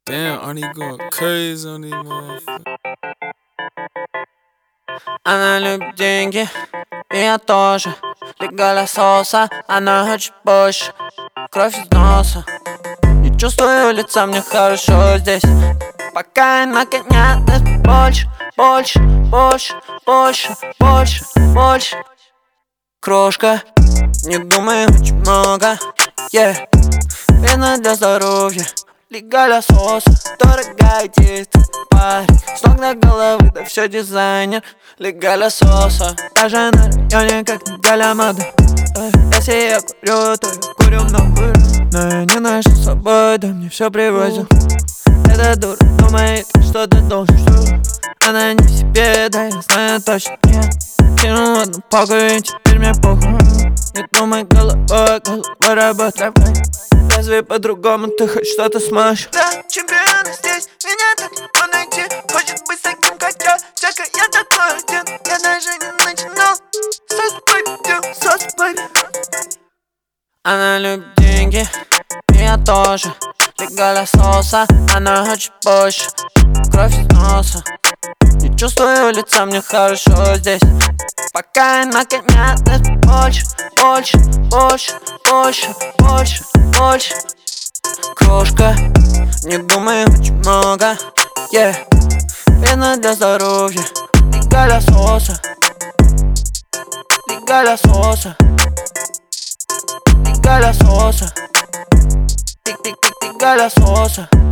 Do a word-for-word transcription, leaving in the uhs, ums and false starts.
Damn, Arnie going crazy on these motherfuckers. Она любит деньги, и я тоже. Легально соуса, она хочет больше. Кровь из носа, не чувствую лица, мне хорошо здесь. Пока я наконец больше, больше, больше, больше, больше, больше. Крошка, не думай очень много, yeah. Вина для здоровья, легально соуса, дорогая диета. Парень, с ног до головы, да все дизайнер. Легально соуса, даже на районе, как неделя моды. Если я курю, то я курю много. Но я не ношу с собой, да мне все привозят. Эта дура думает, что ты должен, что она не в себе, да я знаю точно, нет. Кинул одну палку и теперь мне похуй. Не думай головой, головой работает. Разве по-другому ты хоть что-то сможешь? Да, чемпион здесь, меня так легко найти. Хочет быть таким, как я, только я такой один. Я даже не начинал. Сос, baby, сос, baby. Она любит деньги, и я тоже. Легально соуса, она хочет больше. Кровь из носа, не чувствую лица, мне хорошо здесь. Пока я наконец больше, больше, больше, больше, больше, больше. Крошка, не думай очень много, yeah. Вина для здоровья, легально соуса, легально соуса, легально соуса, легально соуса.